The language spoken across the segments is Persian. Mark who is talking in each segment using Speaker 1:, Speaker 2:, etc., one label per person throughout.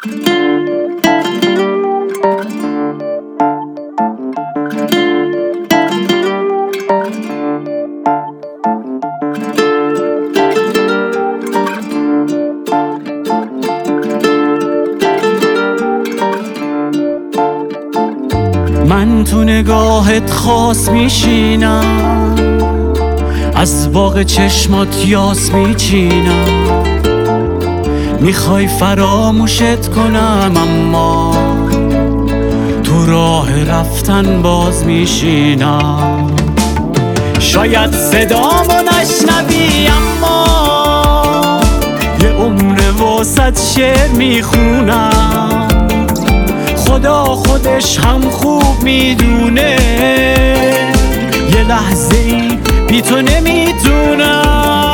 Speaker 1: من تو نگاهت خاص میشینم، از باغ چشمات یاس میچینم. میخوای فراموشت کنم اما تو راه رفتن باز میشینم. شاید صدامو نشنوی اما یه عمر واسط شعر میخونم. خدا خودش هم خوب میدونه یه لحظه ای بی تو نمیتونم.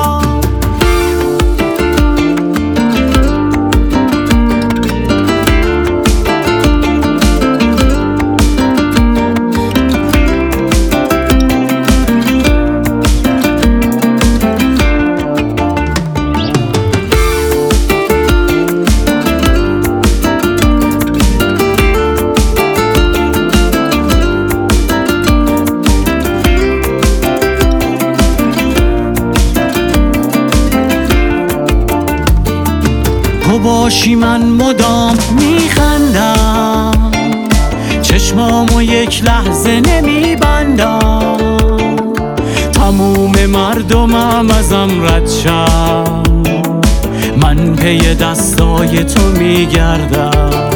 Speaker 1: تو باشی من مدام میخندم، چشمامو یک لحظه نمیبندم. تموم مردمم ازم رد شن، من پی دستای تو میگردم.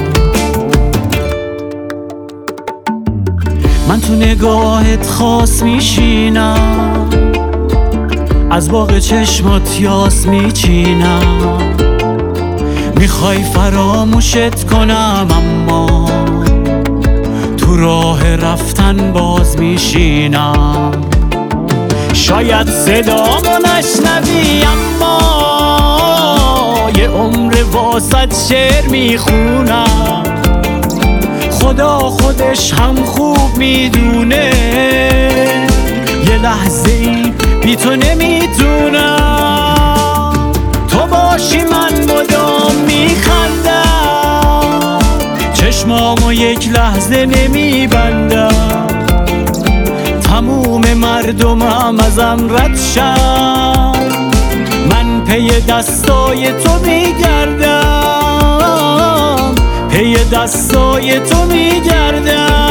Speaker 1: من تو نگاهت خاص میشینم، از باغ چشمات یاس میچینم. میخوای فراموشت کنم اما تو راه رفتن باز میشینم. شاید صدامو نشنوی اما یه عمر واسط شعر میخونم. خدا خودش هم خوب میدونه یه لحظه ای بی تو نمیتونم. تو باشی من مدام میخندم، چشمامو یک لحظه نمیبندم. تموم مردمم ازم رد شن، من پی دستای تو میگردم، پی دستای تو میگردم.